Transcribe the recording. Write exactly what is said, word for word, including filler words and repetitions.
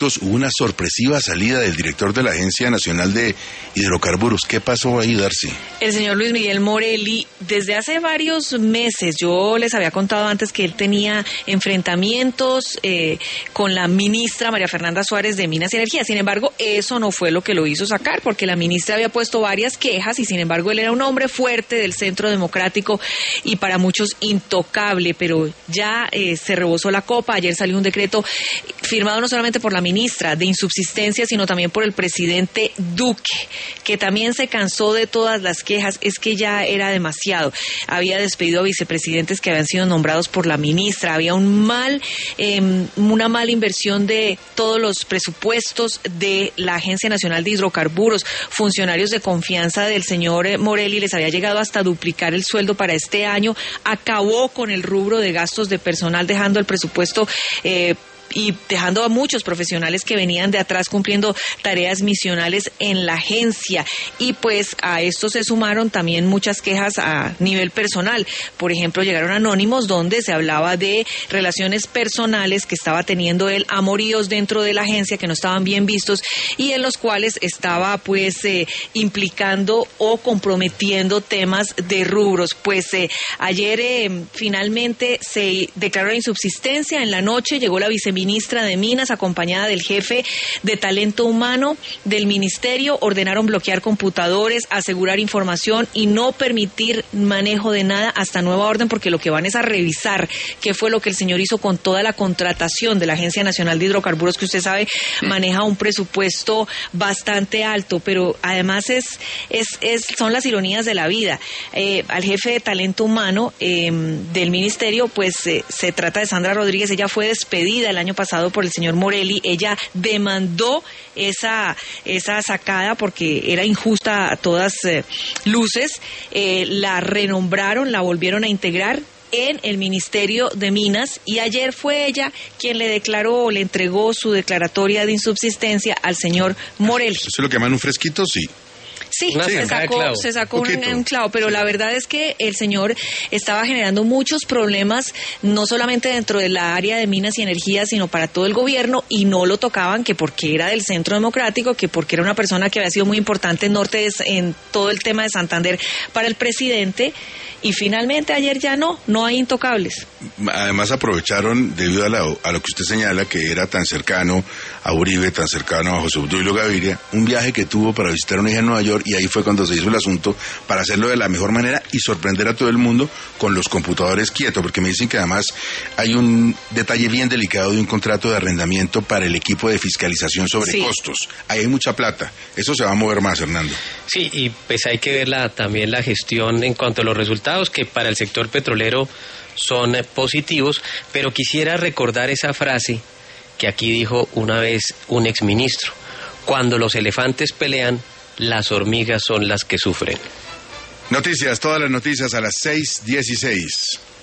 hubo una sorpresiva salida del director de la Agencia Nacional de Hidrocarburos. ¿Qué pasó ahí, Darcy? El señor Luis Miguel Morelli, desde hace varios meses, yo les había contado antes que él tenía enfrentamientos eh, con la ministra María Fernanda Suárez de Minas y Energía. Sin embargo, eso no fue lo que lo hizo sacar, porque la ministra había puesto varias quejas y sin embargo él era un hombre fuerte del Centro Democrático y para muchos intocable, pero ya eh, se rebosó la copa. Ayer salió un decreto firmado no solamente por la ministra de insubsistencia, sino también por el presidente Duque, que también se cansó de todas las quejas. Es que ya era demasiado. Había despedido a vicepresidentes que habían sido nombrados por la ministra. Había un mal, eh, una mala inversión de todos los presupuestos de la Agencia Nacional de Hidrocarburos. Funcionarios de confianza del señor Morelli les había llegado hasta duplicar el sueldo para este año. Acabó con el rubro de gastos de personal, dejando el presupuesto eh, y dejando a muchos profesionales que venían de atrás cumpliendo tareas misionales en la agencia. Y pues a esto se sumaron también muchas quejas a nivel personal. Por ejemplo, llegaron anónimos donde se hablaba de relaciones personales que estaba teniendo él, amoríos dentro de la agencia que no estaban bien vistos y en los cuales estaba pues eh, implicando o comprometiendo temas de rubros. Pues eh, ayer eh, finalmente se declaró la insubsistencia. En la noche llegó la viceministra ministra de Minas, acompañada del jefe de talento humano del ministerio. Ordenaron bloquear computadores, asegurar información y no permitir manejo de nada hasta nueva orden, porque lo que van es a revisar qué fue lo que el señor hizo con toda la contratación de la Agencia Nacional de Hidrocarburos, que usted sabe maneja un presupuesto bastante alto, pero además es, es, es son las ironías de la vida. Eh, al jefe de talento humano eh, del ministerio, pues eh, se trata de Sandra Rodríguez. Ella fue despedida el año pasado por el señor Morelli. Ella demandó esa esa sacada porque era injusta a todas eh, luces. Eh, la renombraron, la volvieron a integrar en el Ministerio de Minas y ayer fue ella quien le declaró o le entregó su declaratoria de insubsistencia al señor Morelli. ¿Eso es lo que llaman un fresquito? Sí. Sí, Una se sacó, clavo. se sacó un, Poquito. un clavo, pero sí. La verdad es que el señor estaba generando muchos problemas, no solamente dentro de la área de minas y energía, sino para todo el gobierno, y no lo tocaban, que porque era del Centro Democrático, que porque era una persona que había sido muy importante en Norte, en todo el tema de Santander para el presidente, y finalmente ayer ya no, no hay intocables. Además aprovecharon, debido a, la, a lo que usted señala, que era tan cercano a Uribe, tan cercano a José Obdulio Gaviria, un viaje que tuvo para visitar a una hija en Nueva York, y ahí fue cuando se hizo el asunto para hacerlo de la mejor manera y sorprender a todo el mundo con los computadores quietos, porque me dicen que además hay un detalle bien delicado de un contrato de arrendamiento para el equipo de fiscalización sobre sí. costos. Ahí hay mucha plata. Eso se va a mover más, Hernando. Sí, y pues hay que ver la, también la gestión en cuanto a los resultados, que para el sector petrolero son positivos, pero quisiera recordar esa frase que aquí dijo una vez un exministro: cuando los elefantes pelean, las hormigas son las que sufren. Noticias, todas las noticias a las seis dieciséis.